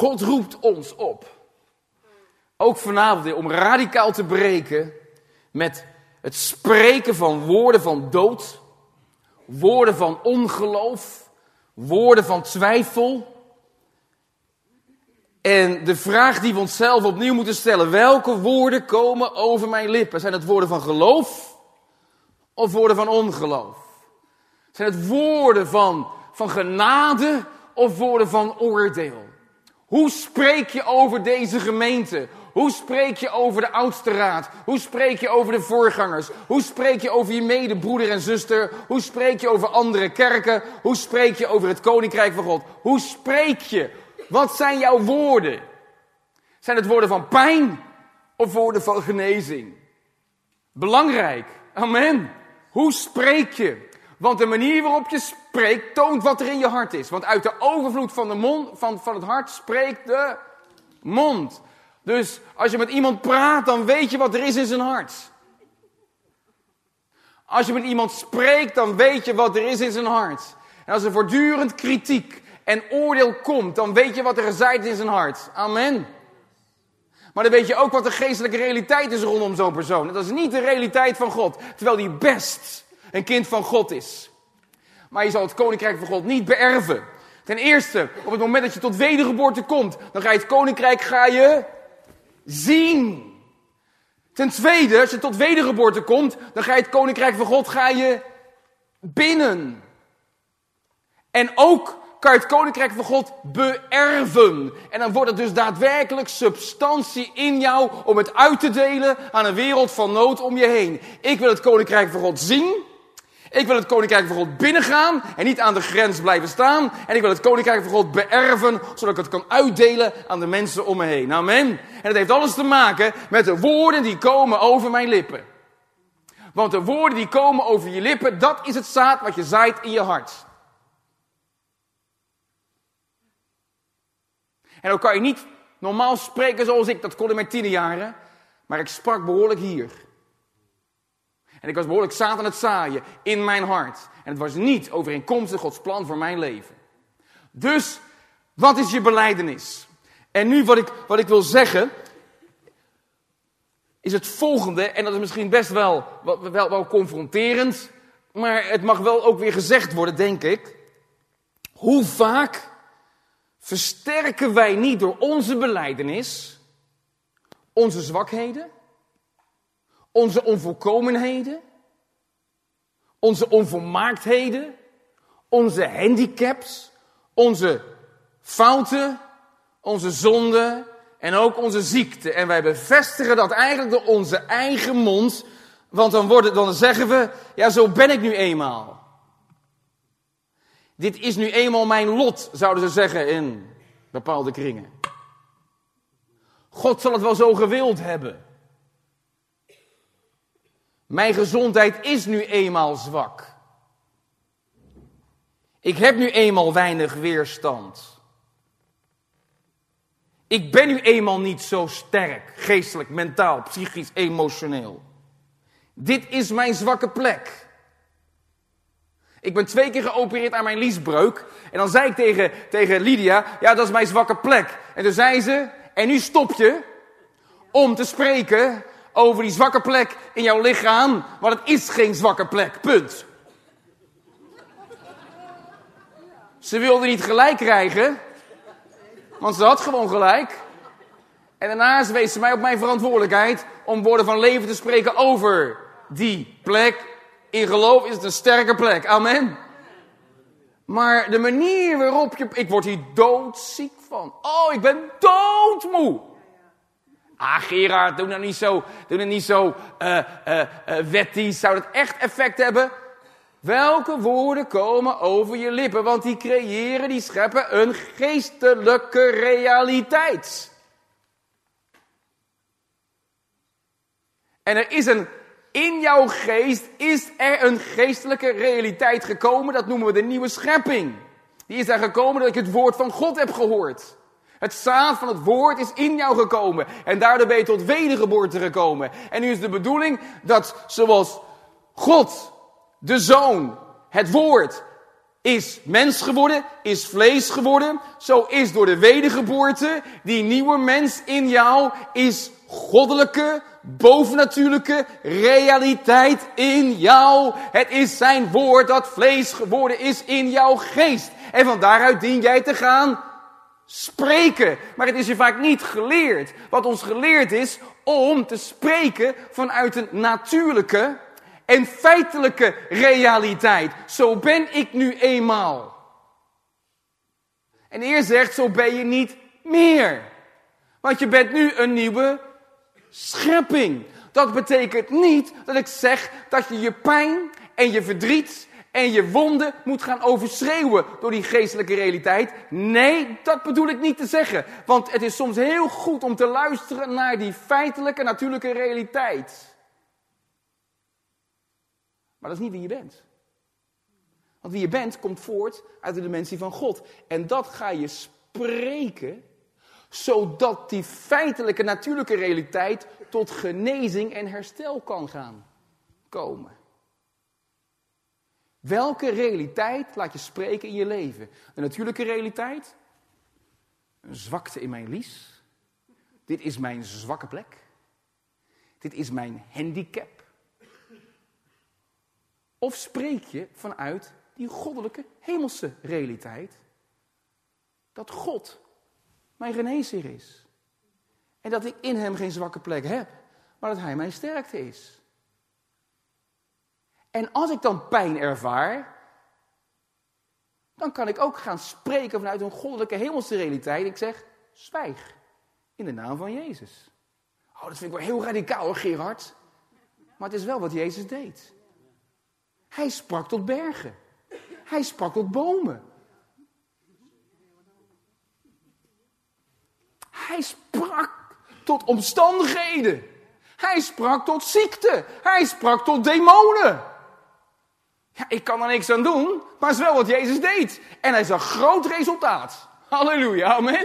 God roept ons op. Ook vanavond weer om radicaal te breken met het spreken van woorden van dood, woorden van ongeloof, woorden van twijfel. En de vraag die we onszelf opnieuw moeten stellen: welke woorden komen over mijn lippen? Zijn het woorden van geloof of woorden van ongeloof? Zijn het woorden van genade of woorden van oordeel? Hoe spreek je over deze gemeente? Hoe spreek je over de oudste raad? Hoe spreek je over de voorgangers? Hoe spreek je over je medebroeder en zuster? Hoe spreek je over andere kerken? Hoe spreek je over het koninkrijk van God? Hoe spreek je? Wat zijn jouw woorden? Zijn het woorden van pijn of woorden van genezing? Belangrijk. Amen. Hoe spreek je? Want de manier waarop je spreekt toont wat er in je hart is. Want uit de overvloed van de mond, van het hart spreekt de mond. Dus als je met iemand praat, dan weet je wat er is in zijn hart. Als je met iemand spreekt, dan weet je wat er is in zijn hart. En als er voortdurend kritiek en oordeel komt, dan weet je wat er gezaaid is in zijn hart. Amen. Maar dan weet je ook wat de geestelijke realiteit is rondom zo'n persoon. En dat is niet de realiteit van God, terwijl die best een kind van God is. Maar je zal het koninkrijk van God niet beërven. Ten eerste, op het moment dat je tot wedergeboorte komt, dan ga je het koninkrijk zien. Ten tweede, als je tot wedergeboorte komt, dan ga je het koninkrijk van God binnen. En ook kan je het koninkrijk van God beërven. En dan wordt het dus daadwerkelijk substantie in jou om het uit te delen aan een wereld van nood om je heen. Ik wil het koninkrijk van God zien. Ik wil het koninkrijk van God binnengaan en niet aan de grens blijven staan. En ik wil het koninkrijk van God beërven, zodat ik het kan uitdelen aan de mensen om me heen. Amen. En dat heeft alles te maken met de woorden die komen over mijn lippen. Want de woorden die komen over je lippen, dat is het zaad wat je zaait in je hart. En dan kan je niet normaal spreken zoals ik, dat kon in mijn tienerjaren. Maar ik sprak behoorlijk hier. En ik was behoorlijk zaad aan het zaaien in mijn hart. En het was niet overeenkomstig Gods plan voor mijn leven. Dus, wat is je belijdenis? En nu wat ik wil zeggen, is het volgende. En dat is misschien best wel confronterend. Maar het mag wel ook weer gezegd worden, denk ik. Hoe vaak versterken wij niet door onze belijdenis onze zwakheden? Onze onvolkomenheden, onze onvolmaaktheden, onze handicaps, onze fouten, onze zonden en ook onze ziekte. En wij bevestigen dat eigenlijk door onze eigen mond, want dan zeggen we, ja, zo ben ik nu eenmaal. Dit is nu eenmaal mijn lot, zouden ze zeggen in bepaalde kringen. God zal het wel zo gewild hebben. Mijn gezondheid is nu eenmaal zwak. Ik heb nu eenmaal weinig weerstand. Ik ben nu eenmaal niet zo sterk, geestelijk, mentaal, psychisch, emotioneel. Dit is mijn zwakke plek. Ik ben 2 keer geopereerd aan mijn liesbreuk. En dan zei ik tegen Lydia, ja, dat is mijn zwakke plek. En toen zei ze, en nu stop je om te spreken over die zwakke plek in jouw lichaam, want het is geen zwakke plek, punt. Ze wilde niet gelijk krijgen, want ze had gewoon gelijk. En daarna wees ze mij op mijn verantwoordelijkheid om woorden van leven te spreken over die plek. In geloof is het een sterke plek, amen. Maar de manier waarop ik word hier doodziek van. Oh, ik ben doodmoe. Ah, Gerard, doe nou niet zo wettisch. Zou dat echt effect hebben? Welke woorden komen over je lippen? Want die scheppen een geestelijke realiteit. En in jouw geest is er een geestelijke realiteit gekomen. Dat noemen we de nieuwe schepping. Die is er gekomen dat ik het woord van God heb gehoord. Het zaad van het woord is in jou gekomen. En daardoor ben je tot wedergeboorte gekomen. En nu is de bedoeling dat zoals God, de Zoon, het woord, is mens geworden, is vlees geworden. Zo is door de wedergeboorte die nieuwe mens in jou, is goddelijke, bovennatuurlijke realiteit in jou. Het is zijn woord dat vlees geworden is in jouw geest. En van daaruit dien jij te gaan spreken. Maar het is je vaak niet geleerd. Wat ons geleerd is om te spreken vanuit een natuurlijke en feitelijke realiteit. Zo ben ik nu eenmaal. En de Heer zegt, zo ben je niet meer. Want je bent nu een nieuwe schepping. Dat betekent niet dat ik zeg dat je je pijn en je verdriet en je wonden moet gaan overschreeuwen door die geestelijke realiteit. Nee, dat bedoel ik niet te zeggen. Want het is soms heel goed om te luisteren naar die feitelijke, natuurlijke realiteit. Maar dat is niet wie je bent. Want wie je bent komt voort uit de dimensie van God. En dat ga je spreken, zodat die feitelijke, natuurlijke realiteit tot genezing en herstel kan gaan komen. Welke realiteit laat je spreken in je leven? De natuurlijke realiteit? Een zwakte in mijn lies. Dit is mijn zwakke plek. Dit is mijn handicap. Of spreek je vanuit die goddelijke hemelse realiteit? Dat God mijn geneesheer is. En dat ik in hem geen zwakke plek heb, maar dat hij mijn sterkte is. En als ik dan pijn ervaar, dan kan ik ook gaan spreken vanuit een goddelijke hemelse realiteit. Ik zeg, zwijg in de naam van Jezus. Oh, dat vind ik wel heel radicaal hoor, Gerard. Maar het is wel wat Jezus deed. Hij sprak tot bergen. Hij sprak tot bomen. Hij sprak tot omstandigheden. Hij sprak tot ziekte. Hij sprak tot demonen. Ja, ik kan er niks aan doen, maar het is wel wat Jezus deed. En hij zag groot resultaat. Halleluja, amen.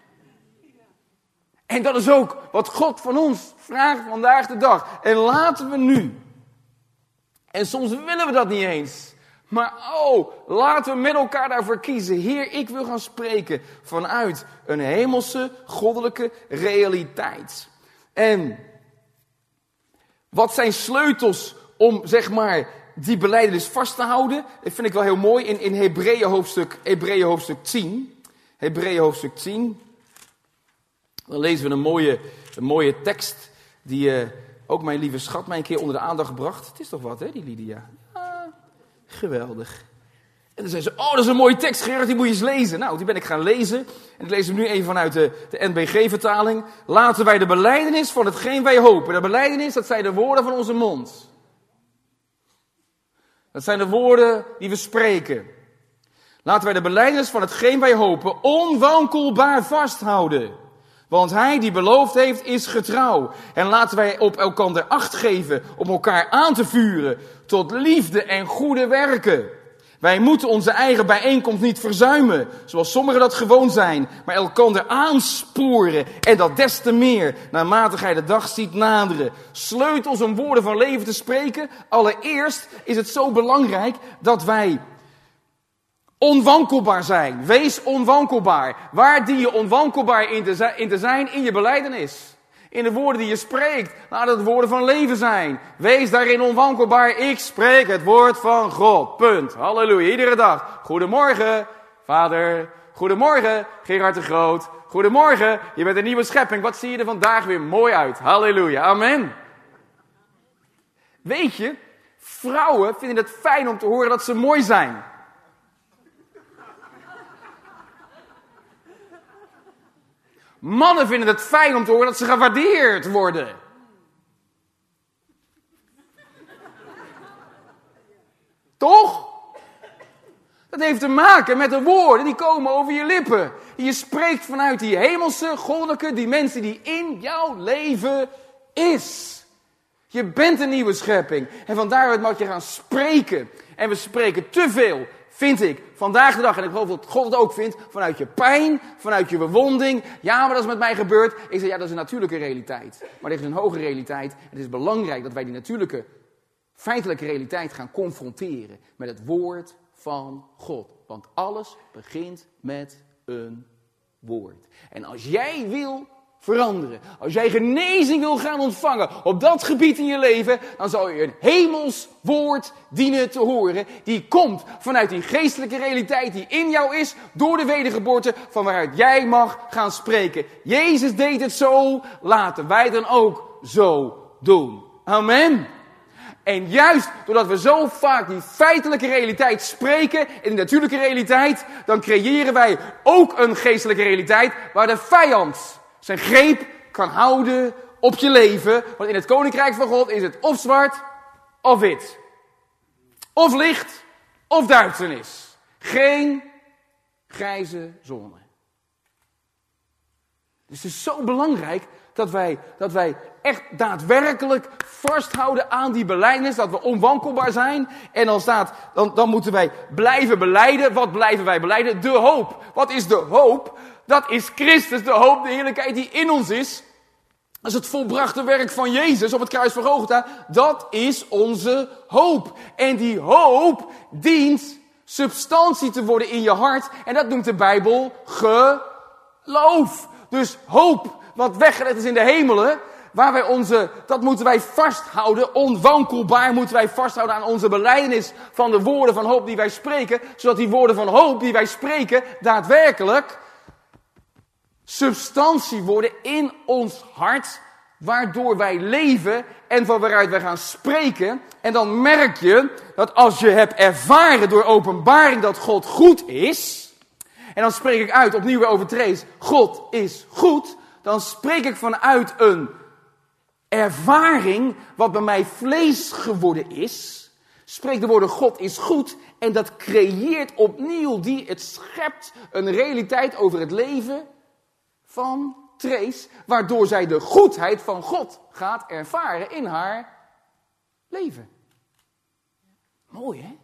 En dat is ook wat God van ons vraagt vandaag de dag. En laten we nu, en soms willen we dat niet eens, maar laten we met elkaar daarvoor kiezen. Heer, ik wil gaan spreken vanuit een hemelse, goddelijke realiteit. En wat zijn sleutels om, zeg maar, die belijdenis vast te houden? Dat vind ik wel heel mooi in Hebreeën hoofdstuk 10. Hebreeën hoofdstuk 10. Dan lezen we een mooie tekst die ook mijn lieve schat mij een keer onder de aandacht bracht. Het is toch wat, hè, die Lydia? Ja, geweldig. En dan zei ze, dat is een mooie tekst, Gerard, die moet je eens lezen. Nou, die ben ik gaan lezen. En ik lees hem nu even vanuit de NBG-vertaling. Laten wij de belijdenis van hetgeen wij hopen. De belijdenis, dat zijn de woorden van onze mond. Dat zijn de woorden die we spreken. Laten wij de belijdenis van hetgeen wij hopen onwankelbaar vasthouden. Want hij die beloofd heeft is getrouw. En laten wij op elkander acht geven om elkaar aan te vuren tot liefde en goede werken. Wij moeten onze eigen bijeenkomst niet verzuimen, zoals sommigen dat gewoon zijn, maar elkander aansporen en dat des te meer, naarmate gij de dag ziet naderen. Sleutels om woorden van leven te spreken. Allereerst is het zo belangrijk dat wij onwankelbaar zijn. Wees onwankelbaar. Waar dien je onwankelbaar in te zijn? In je belijdenis. In de woorden die je spreekt. Laat het woorden van leven zijn. Wees daarin onwankelbaar. Ik spreek het woord van God. Punt. Halleluja. Iedere dag. Goedemorgen, vader. Goedemorgen, Gerard de Groot. Goedemorgen, je bent een nieuwe schepping. Wat zie je er vandaag weer mooi uit. Halleluja. Amen. Weet je, vrouwen vinden het fijn om te horen dat ze mooi zijn. Mannen vinden het fijn om te horen dat ze gewaardeerd worden. Toch? Dat heeft te maken met de woorden die komen over je lippen. Je spreekt vanuit die hemelse, goddelijke dimensie die in jouw leven is. Je bent een nieuwe schepping. En van daaruit moet je gaan spreken. En we spreken te veel, vind ik, vandaag de dag, en ik geloof dat God het ook vindt, vanuit je pijn, vanuit je bewonding. Ja, maar dat is met mij gebeurd. Ik zeg, ja, dat is een natuurlijke realiteit. Maar er is een hoge realiteit. Het is belangrijk dat wij die natuurlijke, feitelijke realiteit gaan confronteren met het woord van God. Want alles begint met een woord. En als jij wil veranderen, als jij genezing wil gaan ontvangen op dat gebied in je leven, dan zal je een hemels woord dienen te horen. Die komt vanuit die geestelijke realiteit die in jou is, door de wedergeboorte, van waaruit jij mag gaan spreken. Jezus deed het zo, laten wij dan ook zo doen. Amen. En juist doordat we zo vaak die feitelijke realiteit spreken, in de natuurlijke realiteit, dan creëren wij ook een geestelijke realiteit waar de vijand zijn greep kan houden op je leven. Want in het koninkrijk van God is het of zwart of wit. Of licht of duisternis. Geen grijze zone. Dus het is zo belangrijk dat wij echt daadwerkelijk vasthouden aan die belijdenis. Dat we onwankelbaar zijn. En dan moeten wij blijven belijden. Wat blijven wij belijden? De hoop. Wat is de hoop? Dat is Christus, de hoop, de heerlijkheid die in ons is. Dat is het volbrachte werk van Jezus op het kruis van Golgotha. Dat is onze hoop. En die hoop dient substantie te worden in je hart. En dat noemt de Bijbel geloof. Dus hoop, wat weggelegd is in de hemelen, dat moeten wij vasthouden. Onwankelbaar moeten wij vasthouden aan onze belijdenis van de woorden van hoop die wij spreken. Zodat die woorden van hoop die wij spreken daadwerkelijk substantie worden in ons hart, waardoor wij leven en van waaruit wij gaan spreken. En dan merk je dat als je hebt ervaren door openbaring dat God goed is, en dan spreek ik uit opnieuw weer over Trace, God is goed, dan spreek ik vanuit een ervaring wat bij mij vlees geworden is. Spreek de woorden God is goed en dat creëert opnieuw het schept een realiteit over het leven van Trace, waardoor zij de goedheid van God gaat ervaren in haar leven. Mooi, hè?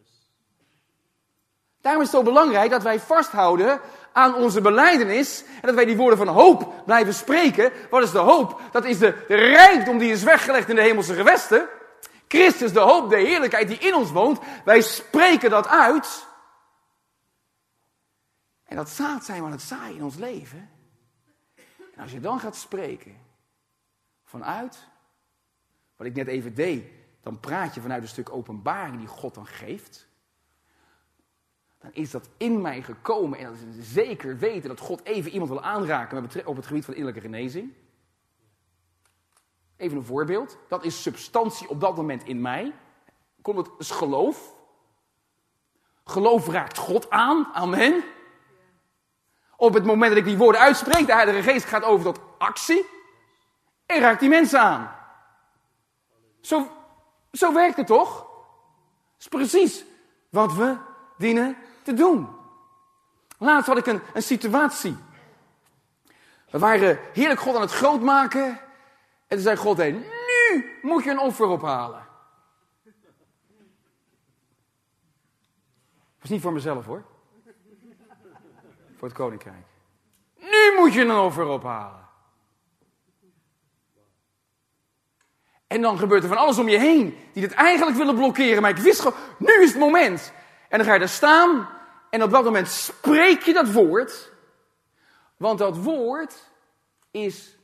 Daarom is het zo belangrijk dat wij vasthouden aan onze belijdenis en dat wij die woorden van hoop blijven spreken. Wat is de hoop? Dat is de rijkdom die is weggelegd in de hemelse gewesten. Christus, de hoop, de heerlijkheid die in ons woont. Wij spreken dat uit. En dat zaad zijn we aan het zaaien in ons leven. En als je dan gaat spreken vanuit wat ik net even deed, dan praat je vanuit een stuk openbaring die God dan geeft. Dan is dat in mij gekomen en dat is zeker weten dat God even iemand wil aanraken op het gebied van innerlijke genezing. Even een voorbeeld. Dat is substantie op dat moment in mij. Het is geloof. Geloof raakt God aan. Amen. Op het moment dat ik die woorden uitspreek, de Heilige Geest gaat over tot actie. En raakt die mensen aan. Zo werkt het toch? Dat is precies wat we dienen te doen. Laatst had ik een situatie. We waren heerlijk God aan het grootmaken. En toen zei God, nu moet je een offer ophalen. Dat is niet voor mezelf hoor. Voor het koninkrijk. Nu moet je een offer ophalen. En dan gebeurt er van alles om je heen die dit eigenlijk willen blokkeren. Maar ik wist gewoon, nu is het moment. En dan ga je daar staan en op dat moment spreek je dat woord. Want dat woord is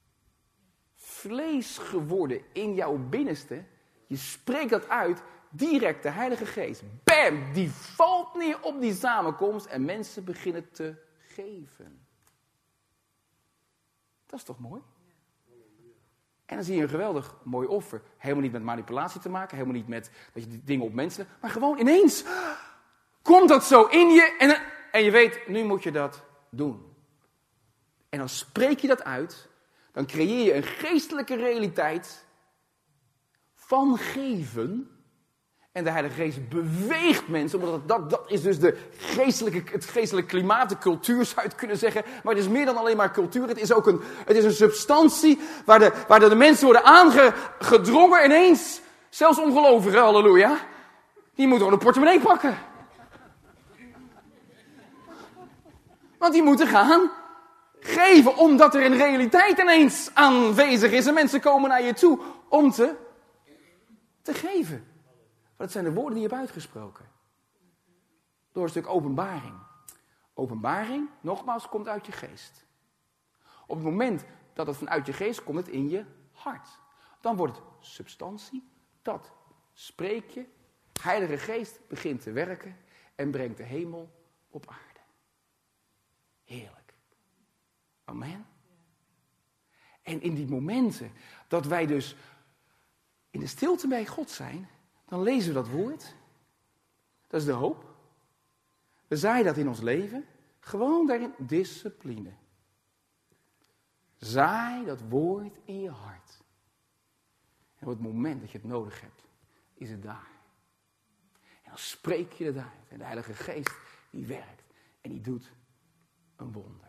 vlees geworden in jouw binnenste. Je spreekt dat uit, direct de Heilige Geest. Bam, die valt neer op die samenkomst en mensen beginnen te geven. Dat is toch mooi? En dan zie je een geweldig mooi offer. Helemaal niet met manipulatie te maken. Helemaal niet met dat je dingen op mensen. Maar gewoon ineens komt dat zo in je. En je weet, nu moet je dat doen. En dan spreek je dat uit. Dan creëer je een geestelijke realiteit van geven. En de Heilige Geest beweegt mensen. Omdat dat is dus het geestelijke klimaat, de cultuur zou je het kunnen zeggen. Maar het is meer dan alleen maar cultuur. Het is ook een substantie waar de mensen worden aangedrongen ineens. Zelfs ongelovigen, halleluja. Die moeten gewoon een portemonnee pakken. Want die moeten gaan geven. Omdat er een realiteit ineens aanwezig is. En mensen komen naar je toe om te geven. Maar dat zijn de woorden die je hebt uitgesproken. door een stuk openbaring. Openbaring, nogmaals, komt uit je geest. Op het moment dat het vanuit je geest komt, het in je hart. Dan wordt het substantie, dat spreek je. Heilige Geest begint te werken en brengt de hemel op aarde. Heerlijk. Amen. En in die momenten dat wij dus in de stilte bij God zijn, dan lezen we dat woord. Dat is de hoop. We zaaien dat in ons leven. Gewoon daarin discipline. Zaai dat woord in je hart. En op het moment dat je het nodig hebt, is het daar. En dan spreek je het uit. En de Heilige Geest, die werkt. En die doet een wonder.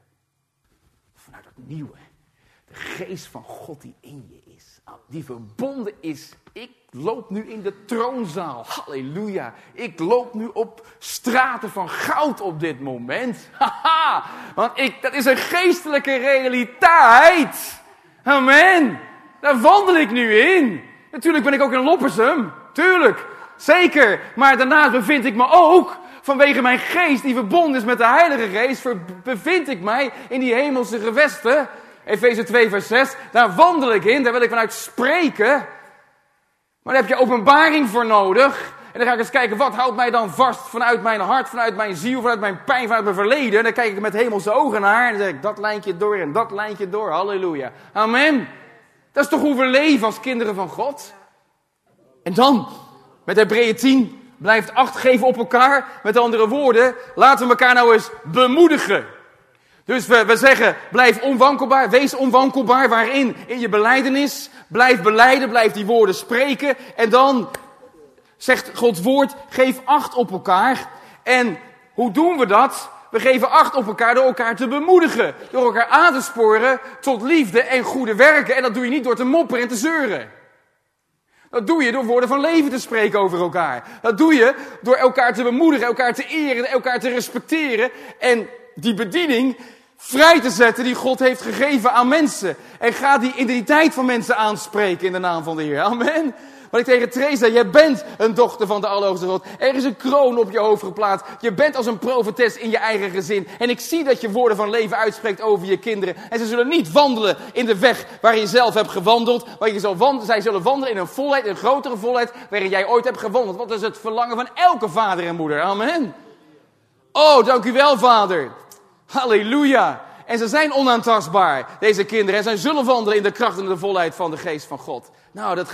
Vanuit het nieuwe. De geest van God die in je is. Die verbonden is. Ik loop nu in de troonzaal. Halleluja. Ik loop nu op straten van goud op dit moment. Haha. Want dat is een geestelijke realiteit. Amen. Daar wandel ik nu in. Natuurlijk ben ik ook in Loppersum. Tuurlijk. Zeker. Maar daarnaast bevind ik me ook, vanwege mijn geest die verbonden is met de Heilige Geest, bevind ik mij in die hemelse gewesten. Efeze 2 vers 6. Daar wandel ik in. Daar wil ik vanuit spreken. Maar daar heb je openbaring voor nodig. En dan ga ik eens kijken, wat houdt mij dan vast vanuit mijn hart, vanuit mijn ziel, vanuit mijn pijn, vanuit mijn verleden. En dan kijk ik met hemelse ogen naar. En dan zeg ik, dat lijntje door en dat lijntje door. Halleluja. Amen. Dat is toch hoe we leven als kinderen van God? En dan, met Hebreeën 10, blijft acht geven op elkaar. Met andere woorden, laten we elkaar nou eens bemoedigen. Dus we zeggen, blijf onwankelbaar, wees onwankelbaar. Waarin? In je belijdenis. Blijf belijden, blijf die woorden spreken. En dan zegt Gods woord, geef acht op elkaar. En hoe doen we dat? We geven acht op elkaar door elkaar te bemoedigen. Door elkaar aan te sporen tot liefde en goede werken. En dat doe je niet door te mopperen en te zeuren. Dat doe je door woorden van leven te spreken over elkaar. Dat doe je door elkaar te bemoedigen, elkaar te eren, elkaar te respecteren. En die bediening vrij te zetten die God heeft gegeven aan mensen. En ga die identiteit van mensen aanspreken in de naam van de Heer. Amen. Wat ik tegen Theresa, jij bent een dochter van de Allerhoogste God. Er is een kroon op je hoofd geplaatst. Je bent als een profetes in je eigen gezin. En ik zie dat je woorden van leven uitspreekt over je kinderen. En ze zullen niet wandelen in de weg waarin je zelf hebt gewandeld. Maar zij zullen wandelen in een volheid, een grotere volheid waarin jij ooit hebt gewandeld. Wat is het verlangen van elke vader en moeder. Amen. Oh, dank u wel, Vader. Halleluja. En ze zijn onaantastbaar, deze kinderen. En zij zullen wandelen in de kracht en de volheid van de geest van God. Nou, dat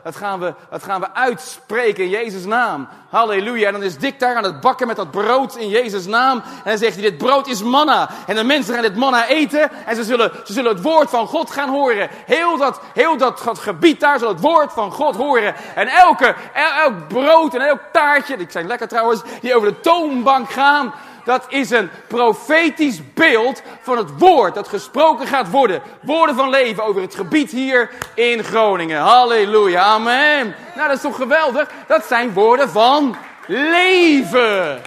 gaan we uitspreken in Jezus' naam. Halleluja. En dan is Dick daar aan het bakken met dat brood in Jezus' naam. En dan zegt hij, dit brood is manna. En de mensen gaan dit manna eten. En ze zullen het woord van God gaan horen. Heel dat gebied daar zal het woord van God horen. En elk brood en elk taartje, die zijn lekker trouwens, die over de toonbank gaan. Dat is een profetisch beeld van het woord dat gesproken gaat worden. Woorden van leven over het gebied hier in Groningen. Halleluja, amen. Nou, dat is toch geweldig? Dat zijn woorden van leven.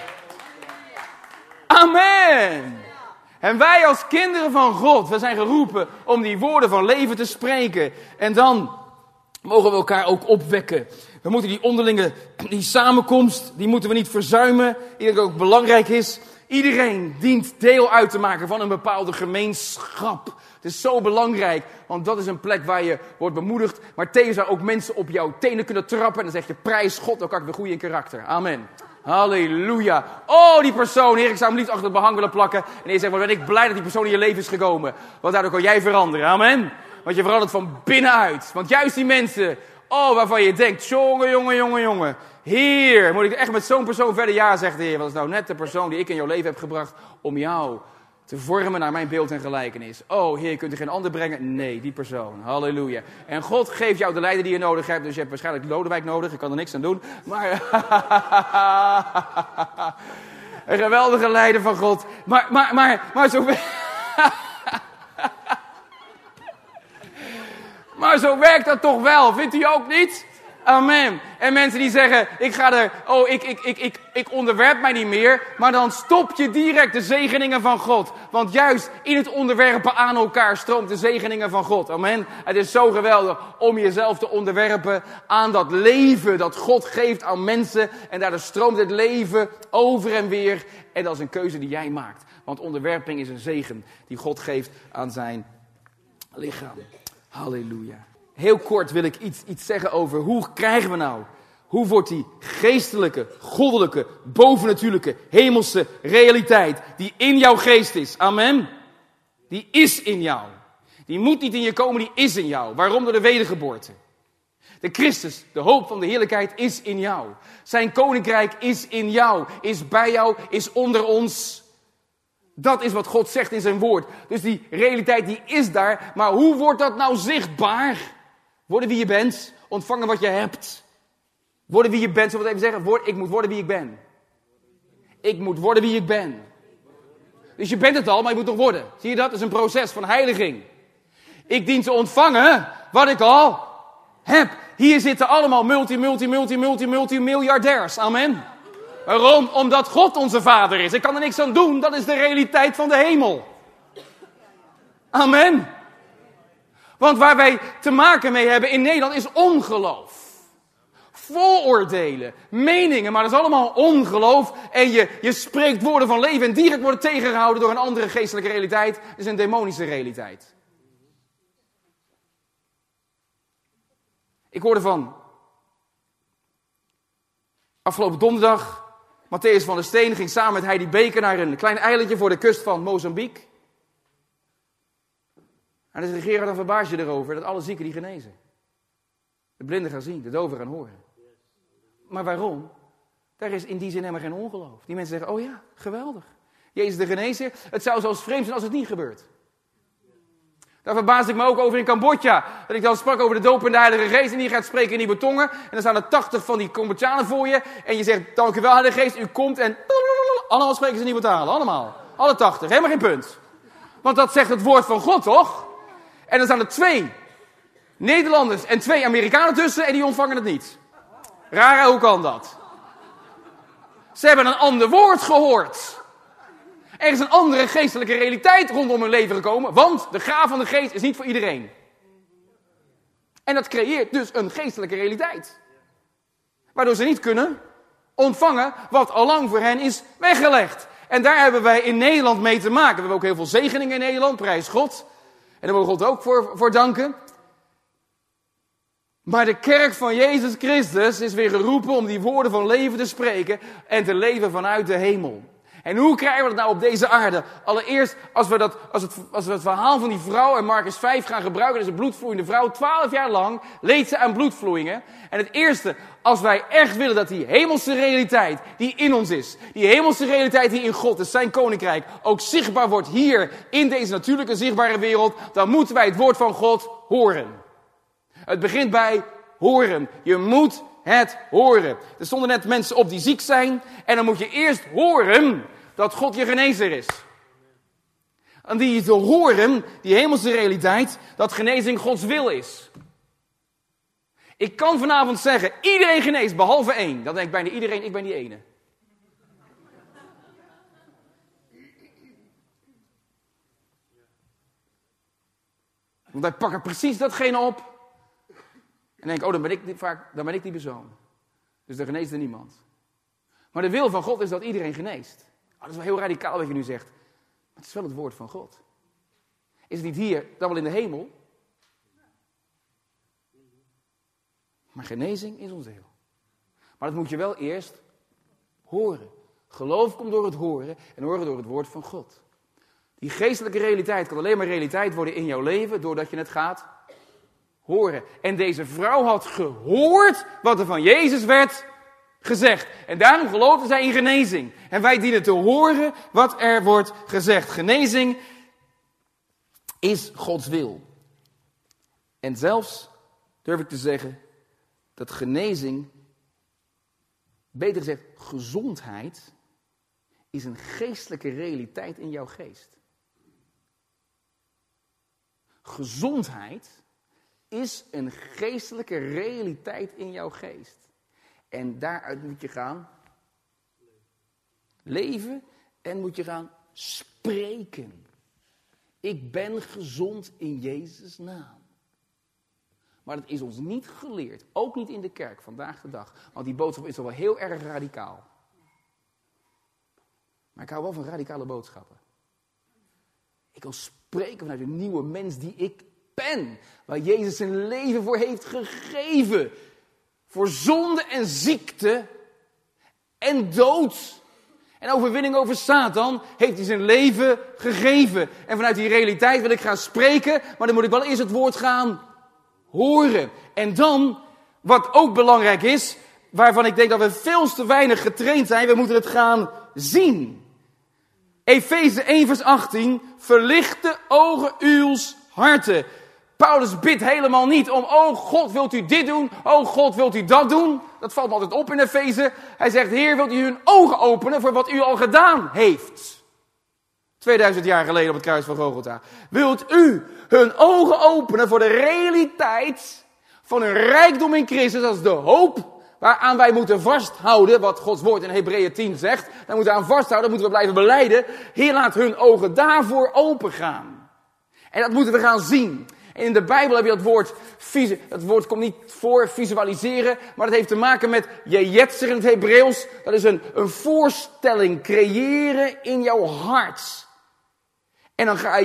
Amen. En wij als kinderen van God, we zijn geroepen om die woorden van leven te spreken. En dan mogen we elkaar ook opwekken. We moeten die onderlinge, die samenkomst, die moeten we niet verzuimen. Die denk ik ook belangrijk is. Iedereen dient deel uit te maken van een bepaalde gemeenschap. Het is zo belangrijk, want dat is een plek waar je wordt bemoedigd. Maar tevens waar ook mensen op jouw tenen kunnen trappen. En dan zeg je, prijs God, dan kan ik weer groeien in karakter. Amen. Halleluja. Oh, die persoon, Heer, ik zou hem liefst achter het behang willen plakken. En Heer zegt, wat ben ik blij dat die persoon in je leven is gekomen. Want daardoor kan jij veranderen. Amen. Want je verandert van binnenuit. Want juist die mensen, oh, waarvan je denkt, jongen. Heer, moet ik echt met zo'n persoon verder ja, zegt de Heer. Wat is nou net de persoon die ik in jouw leven heb gebracht om jou te vormen naar mijn beeld en gelijkenis. Oh, Heer, kunt u geen ander brengen? Nee, die persoon. Halleluja. En God geeft jou de leider die je nodig hebt. Dus je hebt waarschijnlijk Lodewijk nodig. Ik kan er niks aan doen. Maar een geweldige leider van God. Maar zo... Maar zo werkt dat toch wel, vindt u ook niet? Amen. En mensen die zeggen, ik onderwerp mij niet meer. Maar dan stop je direct de zegeningen van God. Want juist in het onderwerpen aan elkaar stroomt de zegeningen van God. Amen. Het is zo geweldig om jezelf te onderwerpen aan dat leven dat God geeft aan mensen. En daardoor stroomt het leven over en weer. En dat is een keuze die jij maakt. Want onderwerping is een zegen die God geeft aan zijn lichaam. Halleluja. Heel kort wil ik iets zeggen over hoe krijgen we nou, hoe wordt die geestelijke, goddelijke, bovennatuurlijke, hemelse realiteit die in jouw geest is. Amen. Die is in jou. Die moet niet in je komen, die is in jou. Waarom? Door de wedergeboorte. De Christus, de hoop van de heerlijkheid, is in jou. Zijn koninkrijk is in jou, is bij jou, is onder ons. Dat is wat God zegt in zijn woord. Dus die realiteit die is daar. Maar hoe wordt dat nou zichtbaar? Worden wie je bent. Ontvangen wat je hebt. Worden wie je bent. Zullen we het even zeggen? Ik moet worden wie ik ben. Ik moet worden wie ik ben. Dus je bent het al, maar je moet nog worden. Zie je dat? Dat is een proces van heiliging. Ik dien te ontvangen wat ik al heb. Hier zitten allemaal multi-miljardairs. Amen. Waarom? Omdat God onze Vader is. Ik kan er niks aan doen. Dat is de realiteit van de hemel. Amen. Want waar wij te maken mee hebben in Nederland is ongeloof. Vooroordelen, meningen, maar dat is allemaal ongeloof. En je spreekt woorden van leven en direct wordt het tegengehouden door een andere geestelijke realiteit. Dat is een demonische realiteit. Ik hoorde van afgelopen donderdag, Matthäus van der Steen ging samen met Heidi Beker naar een klein eilandje voor de kust van Mozambique. En dan zegt Gerard, dan verbaas je erover dat alle zieken die genezen. De blinden gaan zien, de doven gaan horen. Maar waarom? Daar is in die zin helemaal geen ongeloof. Die mensen zeggen, oh ja, geweldig. Jezus de genezer. Het zou zelfs vreemd zijn als het niet gebeurt. Daar verbaasde ik me ook over in Cambodja. Dat ik dan sprak over de doop en de Heilige Geest. En die gaat spreken in nieuwe tongen. En dan staan er 80 van die Cambodjanen voor je. En je zegt, dank u wel Heilige Geest, u komt. En allemaal spreken ze nieuwe talen. Allemaal. Alle 80. Helemaal geen punt. Want dat zegt het woord van God, toch? En dan staan er 2 Nederlanders en 2 Amerikanen tussen. En die ontvangen het niet. Raar, hoe kan dat? Ze hebben een ander woord gehoord. Er is een andere geestelijke realiteit rondom hun leven gekomen. Want de gaaf van de geest is niet voor iedereen. En dat creëert dus een geestelijke realiteit. Waardoor ze niet kunnen ontvangen wat allang voor hen is weggelegd. En daar hebben wij in Nederland mee te maken. We hebben ook heel veel zegeningen in Nederland, prijs God. En daar mogen we God ook voor danken. Maar de kerk van Jezus Christus is weer geroepen om die woorden van leven te spreken en te leven vanuit de hemel. En hoe krijgen we dat nou op deze aarde? Allereerst, als we het verhaal van die vrouw in Markus 5 gaan gebruiken, dat is een bloedvloeiende vrouw, 12 jaar lang leed ze aan bloedvloeien. En het eerste, als wij echt willen dat die hemelse realiteit die in ons is, die hemelse realiteit die in God is, zijn koninkrijk, ook zichtbaar wordt hier in deze natuurlijke zichtbare wereld, dan moeten wij het woord van God horen. Het begint bij horen. Je moet het horen. Er stonden net mensen op die ziek zijn. En dan moet je eerst horen dat God je genezer is. En die te horen, die hemelse realiteit, dat genezing Gods wil is. Ik kan vanavond zeggen, iedereen geneest, behalve 1. Dan denkt bijna iedereen, ik ben die ene. Want wij pakken precies datgene op. En denk, dan ben ik die persoon. Dus er geneest er niemand. Maar de wil van God is dat iedereen geneest. Dat is wel heel radicaal wat je nu zegt. Maar het is wel het woord van God. Is het niet hier, dan wel in de hemel? Maar genezing is ons deel. Maar dat moet je wel eerst horen. Geloof komt door het horen en horen door het woord van God. Die geestelijke realiteit kan alleen maar realiteit worden in jouw leven doordat je het gaat horen. En deze vrouw had gehoord wat er van Jezus werd gezegd. En daarom geloofde zij in genezing. En wij dienen te horen wat er wordt gezegd. Genezing is Gods wil. En zelfs durf ik te zeggen dat genezing, beter gezegd gezondheid, is een geestelijke realiteit in jouw geest. Gezondheid is een geestelijke realiteit in jouw geest. En daaruit moet je gaan leven en moet je gaan spreken. Ik ben gezond in Jezus' naam. Maar dat is ons niet geleerd. Ook niet in de kerk vandaag de dag. Want die boodschap is al wel heel erg radicaal. Maar ik hou wel van radicale boodschappen. Ik wil spreken vanuit een nieuwe mens die ik ben. Waar Jezus zijn leven voor heeft gegeven. Voor zonde en ziekte en dood. En overwinning over Satan heeft hij zijn leven gegeven. En vanuit die realiteit wil ik gaan spreken. Maar dan moet ik wel eerst het woord gaan horen. En dan, wat ook belangrijk is, waarvan ik denk dat we veel te weinig getraind zijn. We moeten het gaan zien. Efeze 1 vers 18. Verlicht de ogen uws harten. Paulus bidt helemaal niet om, oh God, wilt u dit doen? Oh God, wilt u dat doen? Dat valt me altijd op in Efeze. Hij zegt, Heer, wilt u hun ogen openen voor wat u al gedaan heeft? 2000 jaar geleden op het kruis van Golgotha. Wilt u hun ogen openen voor de realiteit van hun rijkdom in Christus als de hoop waaraan wij moeten vasthouden, wat Gods woord in Hebreeën 10 zegt. Daar moeten we aan vasthouden, dat moeten we blijven belijden. Heer, laat hun ogen daarvoor open gaan. En dat moeten we gaan zien. En in de Bijbel heb je dat woord komt niet voor visualiseren, maar dat heeft te maken met jeyetzer in het Hebreeuws. Dat is een voorstelling creëren in jouw hart. En dan ga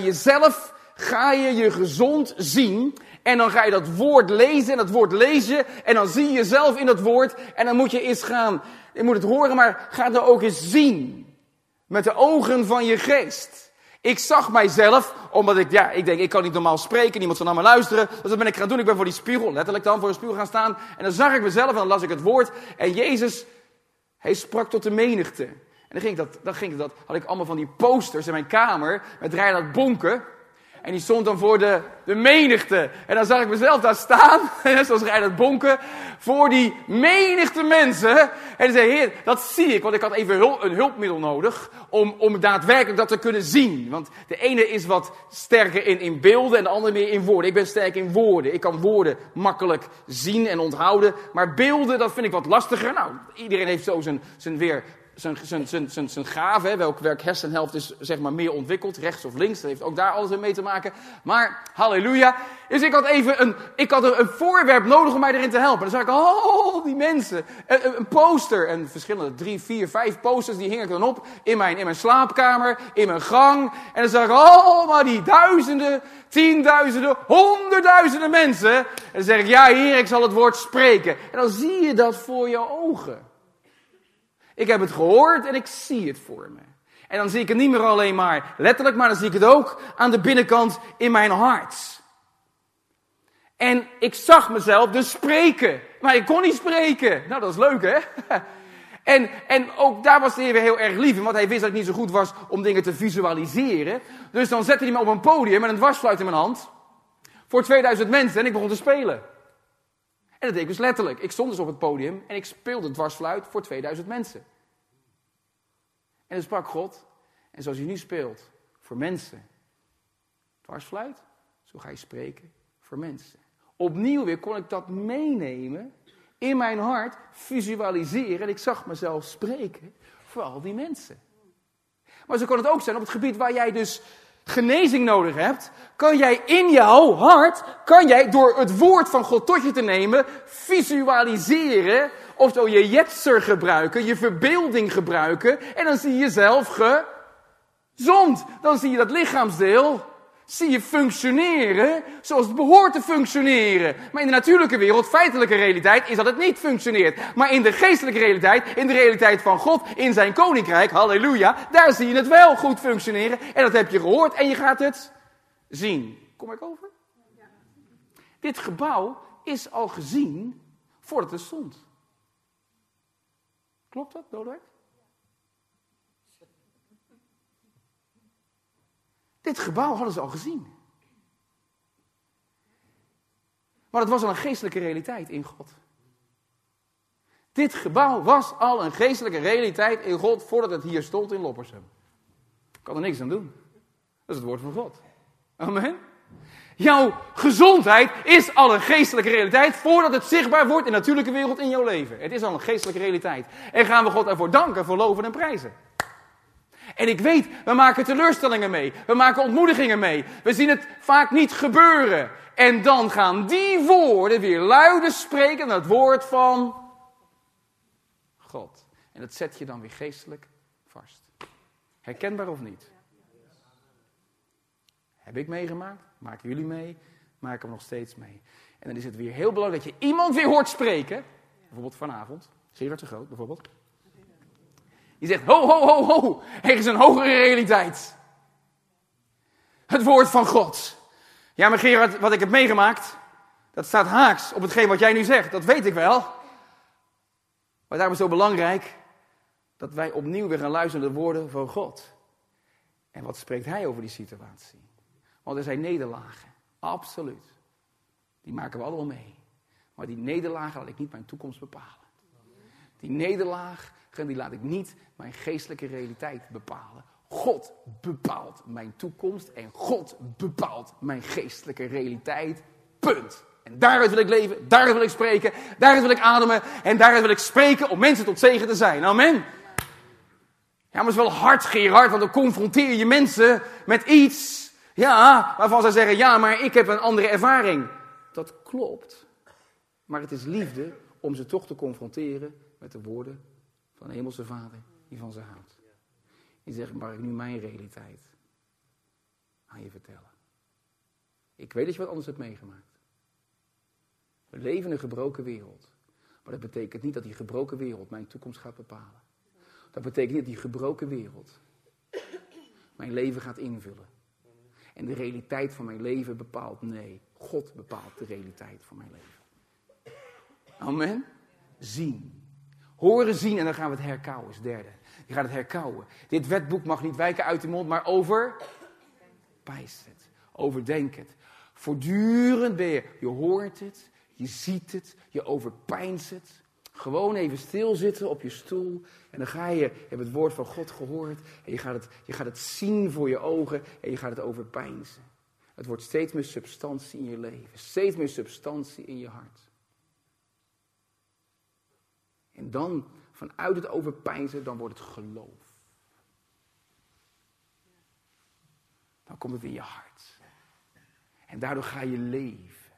je je gezond zien. En dan ga je dat woord lezen en dat woord lezen. En dan zie je jezelf in dat woord. En dan moet je eens gaan, je moet het horen, maar ga het nou ook eens zien. Met de ogen van je geest. Ik zag mijzelf, omdat ik denk, ik kan niet normaal spreken, niemand zal naar me luisteren. Dus dat ben ik gaan doen. Ik ben voor die spiegel, letterlijk dan, voor de spiegel gaan staan. En dan zag ik mezelf en dan las ik het woord. En Jezus, hij sprak tot de menigte. En dan had ik allemaal van die posters in mijn kamer met Reinhard Bonke. En die stond dan voor de menigte. En dan zag ik mezelf daar staan, zoals Reinhard Bonke, voor die menigte mensen. En dan zei Heer, dat zie ik, want ik had even een hulpmiddel nodig om daadwerkelijk dat te kunnen zien. Want de ene is wat sterker in beelden en de andere meer in woorden. Ik ben sterk in woorden. Ik kan woorden makkelijk zien en onthouden. Maar beelden, dat vind ik wat lastiger. Nou, iedereen heeft zo zijn gave, welke hersenhelft is zeg maar meer ontwikkeld, rechts of links, dat heeft ook daar alles mee te maken. Maar, halleluja. Dus ik had een voorwerp nodig om mij erin te helpen. Dan zag ik, oh, die mensen. Een poster, en verschillende 3, 4, 5 posters, die hing ik dan op in mijn slaapkamer, in mijn gang. En dan zag ik, oh, maar die duizenden, 10.000, 100.000 mensen. En dan zeg ik, ja Heer, ik zal het woord spreken. En dan zie je dat voor je ogen. Ik heb het gehoord en ik zie het voor me. En dan zie ik het niet meer alleen maar letterlijk, maar dan zie ik het ook aan de binnenkant in mijn hart. En ik zag mezelf dus spreken. Maar ik kon niet spreken. Nou, dat is leuk, hè? En ook daar was de Heer weer heel erg lief in, want hij wist dat ik niet zo goed was om dingen te visualiseren. Dus dan zette hij me op een podium met een dwarsfluit in mijn hand. Voor 2000 mensen en ik begon te spelen. En dat deed ik dus letterlijk. Ik stond dus op het podium en ik speelde dwarsfluit voor 2000 mensen. En dan sprak God, en zoals je nu speelt voor mensen, dwarsfluit, zo ga je spreken voor mensen. Opnieuw weer kon ik dat meenemen in mijn hart, visualiseren en ik zag mezelf spreken voor al die mensen. Maar zo kan het ook zijn op het gebied waar jij dus genezing nodig hebt, kan jij in jouw hart, door het woord van God tot je te nemen, visualiseren, of zo je jetser gebruiken, je verbeelding gebruiken, en dan zie je jezelf gezond. Dan zie je dat lichaamsdeel, zie je functioneren zoals het behoort te functioneren. Maar in de natuurlijke wereld, feitelijke realiteit, is dat het niet functioneert. Maar in de geestelijke realiteit, in de realiteit van God, in zijn koninkrijk, halleluja, daar zie je het wel goed functioneren. En dat heb je gehoord en je gaat het zien. Kom ik over? Ja. Dit gebouw is al gezien voordat het stond. Klopt dat, Dodewijk? Dit gebouw hadden ze al gezien. Maar het was al een geestelijke realiteit in God. Dit gebouw was al een geestelijke realiteit in God voordat het hier stond in Loppersum. Ik kan er niks aan doen. Dat is het woord van God. Amen. Jouw gezondheid is al een geestelijke realiteit voordat het zichtbaar wordt in de natuurlijke wereld in jouw leven. Het is al een geestelijke realiteit. En gaan we God ervoor danken, voor loven en prijzen. En ik weet, we maken teleurstellingen mee. We maken ontmoedigingen mee. We zien het vaak niet gebeuren. En dan gaan die woorden weer luider spreken naar het woord van God. En dat zet je dan weer geestelijk vast. Herkenbaar of niet? Heb ik meegemaakt? Maken jullie mee? Maken we nog steeds mee? En dan is het weer heel belangrijk dat je iemand weer hoort spreken. Bijvoorbeeld vanavond. Gerard de Groot bijvoorbeeld. Die zegt, ho, ho, ho, ho. Er is een hogere realiteit. Het woord van God. Ja, maar Gerard, wat ik heb meegemaakt, dat staat haaks op hetgeen wat jij nu zegt. Dat weet ik wel. Maar daarom is het zo belangrijk dat wij opnieuw weer gaan luisteren naar de woorden van God. En wat spreekt hij over die situatie? Want er zijn nederlagen. Absoluut. Die maken we allemaal mee. Maar die nederlagen laat ik niet mijn toekomst bepalen. Die nederlagen, die laat ik niet mijn geestelijke realiteit bepalen. God bepaalt mijn toekomst en God bepaalt mijn geestelijke realiteit. Punt. En daaruit wil ik leven, daaruit wil ik spreken, daaruit wil ik ademen en daaruit wil ik spreken om mensen tot zegen te zijn. Amen. Ja, maar het is wel hard, Gerard, want dan confronteer je mensen met iets, ja, waarvan zij zeggen, ja, maar ik heb een andere ervaring. Dat klopt. Maar het is liefde om ze toch te confronteren met de woorden van de Hemelse Vader die van ze houdt. Die zegt, mag ik nu mijn realiteit aan je vertellen. Ik weet dat je wat anders hebt meegemaakt. We leven in een gebroken wereld. Maar dat betekent niet dat die gebroken wereld mijn toekomst gaat bepalen. Dat betekent niet dat die gebroken wereld mijn leven gaat invullen. En de realiteit van mijn leven bepaalt. Nee, God bepaalt de realiteit van mijn leven. Amen. Zien. Horen, zien en dan gaan we het herkauwen. Is het derde. Je gaat het herkauwen. Dit wetboek mag niet wijken uit de mond, maar overpijst het. Overdenk het. Voortdurend ben je hoort het, je ziet het, je overpijnst het. Gewoon even stilzitten op je stoel en dan ga je hebt het woord van God gehoord en je gaat het zien voor je ogen en je gaat het overpijnsen. Het wordt steeds meer substantie in je leven, steeds meer substantie in je hart. En dan, vanuit het overpeinzen, dan wordt het geloof. Dan komt het in je hart. En daardoor ga je leven.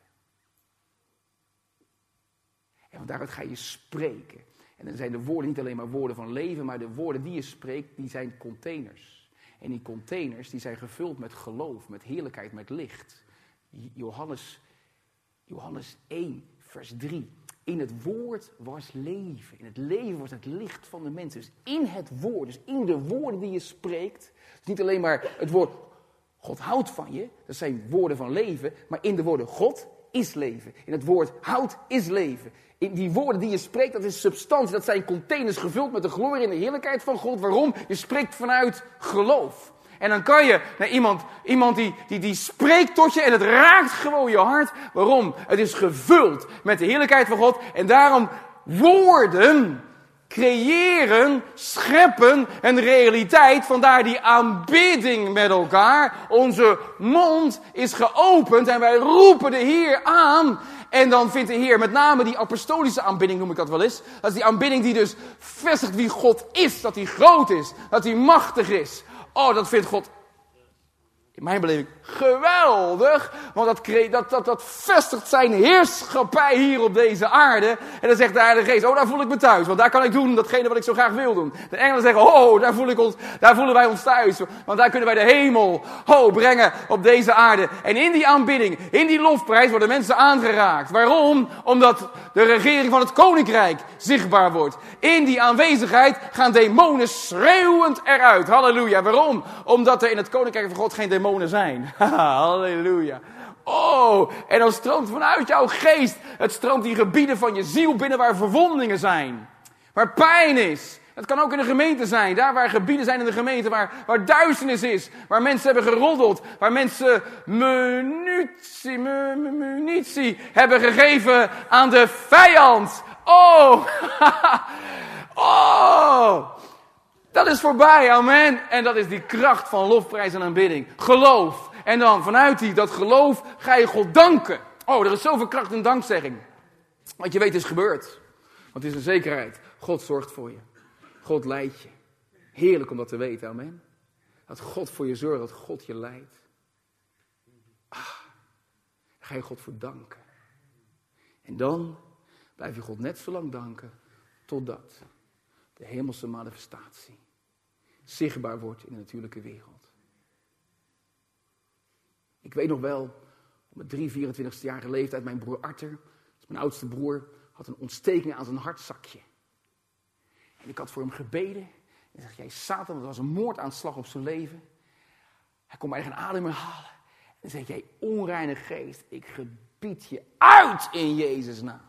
En van daaruit ga je spreken. En dan zijn de woorden niet alleen maar woorden van leven, maar de woorden die je spreekt, die zijn containers. En die containers, die zijn gevuld met geloof, met heerlijkheid, met licht. Johannes 1, vers 3. In het woord was leven. In het leven was het licht van de mensen. Dus in het woord, dus in de woorden die je spreekt. Dus niet alleen maar het woord God houdt van je. Dat zijn woorden van leven. Maar in de woorden God is leven. In het woord houdt is leven. In die woorden die je spreekt, dat is substantie. Dat zijn containers gevuld met de glorie en de heerlijkheid van God. Waarom? Je spreekt vanuit geloof. En dan kan je naar iemand die spreekt tot je en het raakt gewoon je hart. Waarom? Het is gevuld met de heerlijkheid van God. En daarom woorden creëren, scheppen een realiteit. Vandaar die aanbidding met elkaar. Onze mond is geopend en wij roepen de Heer aan. En dan vindt de Heer met name die apostolische aanbidding, noem ik dat wel eens. Dat is die aanbidding die dus vestigt wie God is. Dat hij groot is. Dat hij machtig is. Oh, dat vindt God, in mijn beleving, geweldig. Want dat vestigt zijn heerschappij hier op deze aarde. En dan zegt de Heilige Geest, oh, daar voel ik me thuis. Want daar kan ik doen datgene wat ik zo graag wil doen. De engelen zeggen, oh, daar voelen wij ons thuis. Want daar kunnen wij de hemel brengen op deze aarde. En in die aanbidding, in die lofprijs worden mensen aangeraakt. Waarom? Omdat de regering van het koninkrijk zichtbaar wordt. In die aanwezigheid gaan demonen schreeuwend eruit. Halleluja. Waarom? Omdat er in het koninkrijk van God geen demonen zijn. Halleluja. Oh, en dan stroomt vanuit jouw geest, het stroomt die gebieden van je ziel binnen waar verwondingen zijn. Waar pijn is. Het kan ook in de gemeente zijn. Daar waar gebieden zijn in de gemeente, waar duisternis is. Waar mensen hebben geroddeld. Waar mensen munitie hebben gegeven aan de vijand. Oh, oh. Dat is voorbij, amen. En dat is die kracht van lofprijs en aanbidding. Geloof. En dan vanuit dat geloof ga je God danken. Oh, er is zoveel kracht in dankzegging. Want je weet, het is gebeurd. Want het is een zekerheid. God zorgt voor je. God leidt je. Heerlijk om dat te weten, amen. Dat God voor je zorgt, dat God je leidt. Daar ga je God voor danken. En dan blijf je God net zo lang danken, totdat de hemelse manifestatie zichtbaar wordt in de natuurlijke wereld. Ik weet nog wel, op mijn 24e leeftijd, mijn broer Arthur, dat is mijn oudste broer, had een ontsteking aan zijn hartzakje. En ik had voor hem gebeden. En zei, jij Satan, dat was een moordaanslag op zijn leven. Hij kon mij geen adem meer halen. En zei, jij onreine geest, ik gebied je uit in Jezus' naam.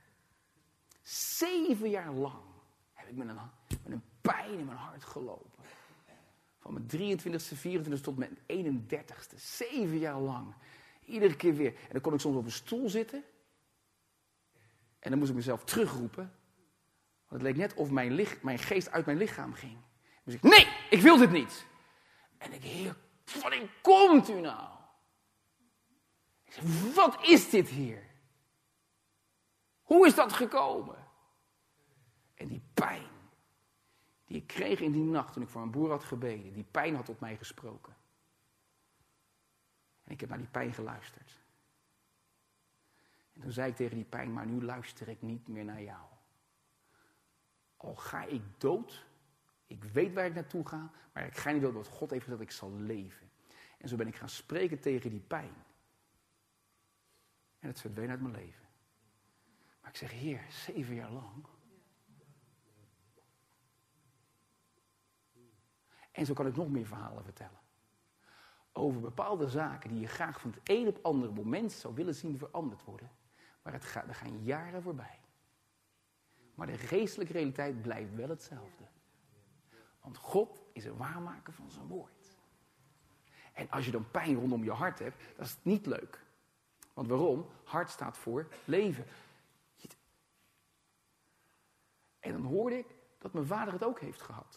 7 jaar lang heb ik met een pijn in mijn hart gelopen. Van mijn 23e, 24e tot mijn 31e. 7 jaar lang. Iedere keer weer. En dan kon ik soms op een stoel zitten. En dan moest ik mezelf terugroepen. Want het leek net of mijn geest uit mijn lichaam ging. Dus ik, nee, ik wil dit niet. En ik, Heer, wanneer komt u nou? Ik zeg, wat is dit, Heer? Hoe is dat gekomen? En die pijn die ik kreeg in die nacht toen ik voor mijn broer had gebeden, die pijn had tot mij gesproken. En ik heb naar die pijn geluisterd. En toen zei ik tegen die pijn, maar nu luister ik niet meer naar jou. Al ga ik dood, ik weet waar ik naartoe ga, maar ik ga niet dood, want God heeft gezegd dat ik zal leven. En zo ben ik gaan spreken tegen die pijn. En het verdween uit mijn leven. Maar ik zeg, Heer, 7 jaar lang. En zo kan ik nog meer verhalen vertellen. Over bepaalde zaken die je graag van het een op het andere moment zou willen zien veranderd worden. Maar er gaan jaren voorbij. Maar de geestelijke realiteit blijft wel hetzelfde. Want God is een waarmaker van zijn woord. En als je dan pijn rondom je hart hebt, dat is niet leuk. Want waarom? Hart staat voor leven. En dan hoorde ik dat mijn vader het ook heeft gehad.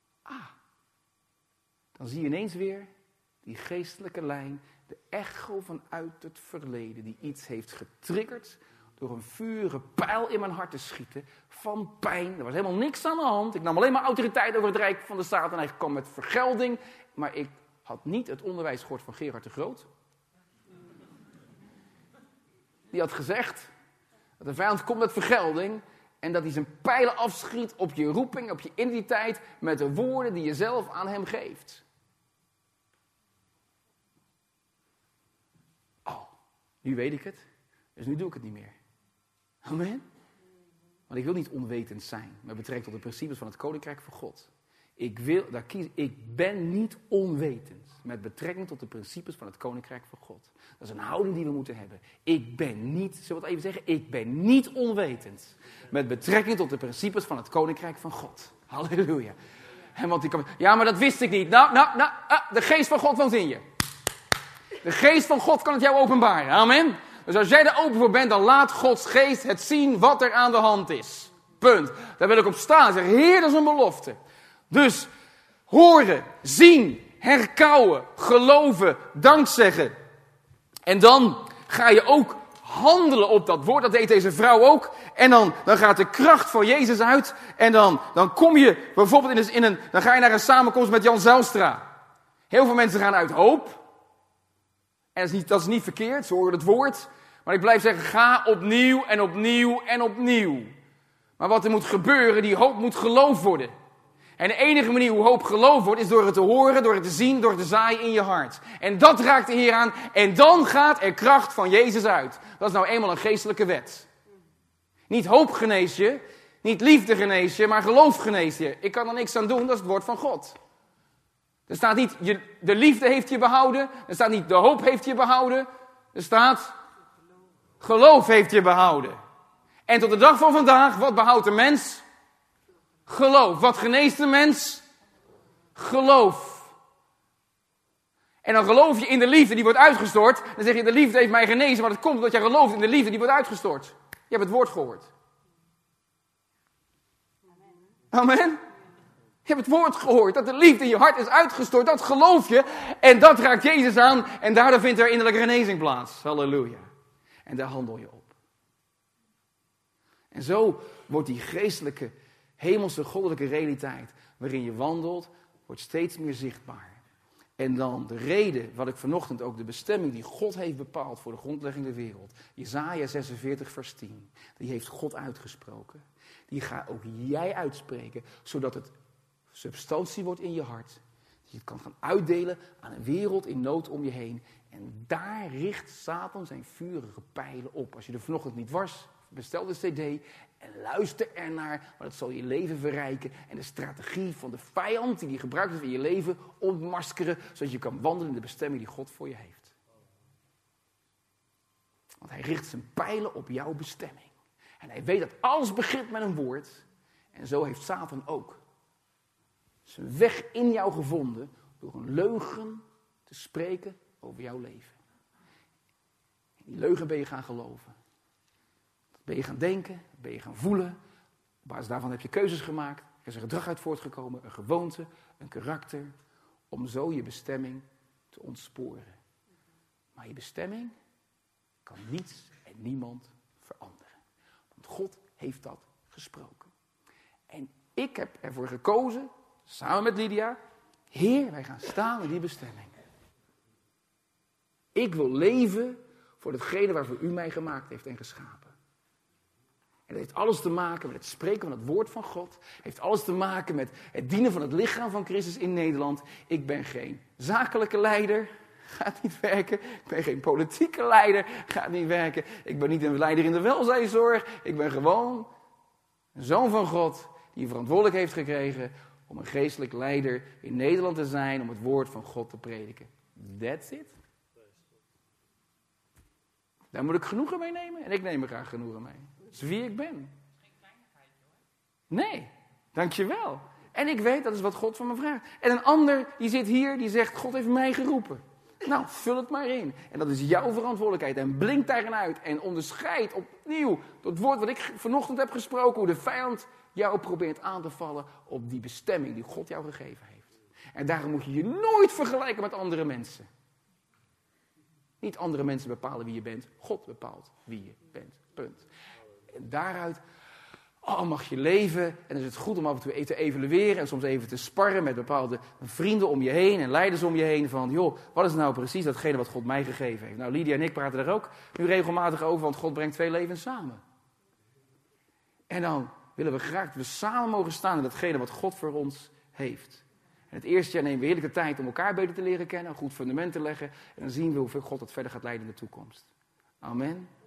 Dan zie je ineens weer die geestelijke lijn, de echo vanuit het verleden, die iets heeft getriggerd door een vurige pijl in mijn hart te schieten van pijn. Er was helemaal niks aan de hand. Ik nam alleen maar autoriteit over het rijk van de Satan en hij kwam met vergelding. Maar ik had niet het onderwijs gehoord van Gerard de Groot. Die had gezegd dat de vijand komt met vergelding en dat hij zijn pijlen afschiet op je roeping, op je identiteit, met de woorden die je zelf aan hem geeft. Nu weet ik het, dus nu doe ik het niet meer. Amen. Want ik wil niet onwetend zijn met betrekking tot de principes van het Koninkrijk van God. Ik ben niet onwetend met betrekking tot de principes van het Koninkrijk van God. Dat is een houding die we moeten hebben. Ik ben niet, zullen we het even zeggen? Ik ben niet onwetend met betrekking tot de principes van het Koninkrijk van God. Halleluja. En want ja, maar dat wist ik niet. De geest van God woont in je. De geest van God kan het jou openbaren. Amen. Dus als jij er open voor bent, dan laat Gods geest het zien wat er aan de hand is. Punt. Daar wil ik op staan. Zeg, Heer, dat is een belofte. Dus horen, zien, herkauwen, geloven, dankzeggen. En dan ga je ook handelen op dat woord. Dat deed deze vrouw ook. En dan gaat de kracht van Jezus uit. En dan kom je bijvoorbeeld dan ga je naar een samenkomst met Jan Zijlstra. Heel veel mensen gaan uit hoop. En dat is niet verkeerd, ze horen het woord. Maar ik blijf zeggen, ga opnieuw en opnieuw en opnieuw. Maar wat er moet gebeuren, die hoop moet geloofd worden. En de enige manier hoe hoop geloofd wordt, is door het te horen, door het te zien, door het te zaaien in je hart. En dat raakt de Heer aan. En dan gaat er kracht van Jezus uit. Dat is nou eenmaal een geestelijke wet. Niet hoop genees je, niet liefde genees je, maar geloof genees je. Ik kan er niks aan doen, dat is het woord van God. Er staat niet, de liefde heeft je behouden. Er staat niet, de hoop heeft je behouden. Er staat, geloof heeft je behouden. En tot de dag van vandaag, wat behoudt de mens? Geloof. Wat geneest de mens? Geloof. En dan geloof je in de liefde die wordt uitgestort. Dan zeg je, de liefde heeft mij genezen. Maar dat komt omdat jij gelooft in de liefde die wordt uitgestort. Je hebt het woord gehoord. Amen. Je hebt het woord gehoord, dat de liefde in je hart is uitgestort. Dat geloof je en dat raakt Jezus aan. En daardoor vindt er innerlijke genezing plaats. Halleluja. En daar handel je op. En zo wordt die geestelijke, hemelse, goddelijke realiteit waarin je wandelt, wordt steeds meer zichtbaar. En dan de reden, wat ik vanochtend ook, de bestemming die God heeft bepaald voor de grondlegging der wereld. Jesaja 46 vers 10. Die heeft God uitgesproken. Die ga ook jij uitspreken, zodat het substantie wordt in je hart. Dat je het kan gaan uitdelen aan een wereld in nood om je heen. En daar richt Satan zijn vurige pijlen op. Als je er vanochtend niet was, bestel de cd en luister ernaar, want het zal je leven verrijken. En de strategie van de vijand die gebruikt is in je leven ontmaskeren, zodat je kan wandelen in de bestemming die God voor je heeft. Want hij richt zijn pijlen op jouw bestemming. En hij weet dat alles begint met een woord. En zo heeft Satan ook zijn weg in jou gevonden door een leugen te spreken over jouw leven. En die leugen ben je gaan geloven. Ben je gaan denken, ben je gaan voelen. Op basis daarvan heb je keuzes gemaakt. Er is een gedrag uit voortgekomen, een gewoonte, een karakter. Om zo je bestemming te ontsporen. Maar je bestemming kan niets en niemand veranderen. Want God heeft dat gesproken. En ik heb ervoor gekozen, samen met Lydia, Heer, wij gaan staan in die bestemming. Ik wil leven voor datgene waarvoor u mij gemaakt heeft en geschapen. En dat heeft alles te maken met het spreken van het woord van God. Heeft alles te maken met het dienen van het lichaam van Christus in Nederland. Ik ben geen zakelijke leider, gaat niet werken. Ik ben geen politieke leider, gaat niet werken. Ik ben niet een leider in de welzijnszorg. Ik ben gewoon een zoon van God die verantwoordelijk heeft gekregen om een geestelijk leider in Nederland te zijn, om het woord van God te prediken. That's it. Daar moet ik genoegen mee nemen en ik neem er graag genoegen mee. Dat is wie ik ben. Geen kleinigheid hoor. Nee, dankjewel. En ik weet, dat is wat God van me vraagt. En een ander, die zit hier, die zegt, God heeft mij geroepen. Nou, vul het maar in. En dat is jouw verantwoordelijkheid. En blink daarin uit. En onderscheid opnieuw dat woord wat ik vanochtend heb gesproken, hoe de vijand jou probeert aan te vallen op die bestemming die God jou gegeven heeft. En daarom moet je je nooit vergelijken met andere mensen. Niet andere mensen bepalen wie je bent. God bepaalt wie je bent. Punt. En daaruit mag je leven. En dan is het goed om af en toe te evalueren. En soms even te sparren met bepaalde vrienden om je heen. En leiders om je heen. Van joh, wat is nou precies datgene wat God mij gegeven heeft. Nou, Lydia en ik praten daar ook nu regelmatig over. Want God brengt 2 levens samen. En dan willen we graag dat we samen mogen staan in datgene wat God voor ons heeft. En het eerste jaar nemen we heerlijke tijd om elkaar beter te leren kennen. Een goed fundament te leggen. En dan zien we hoeveel God het verder gaat leiden in de toekomst. Amen.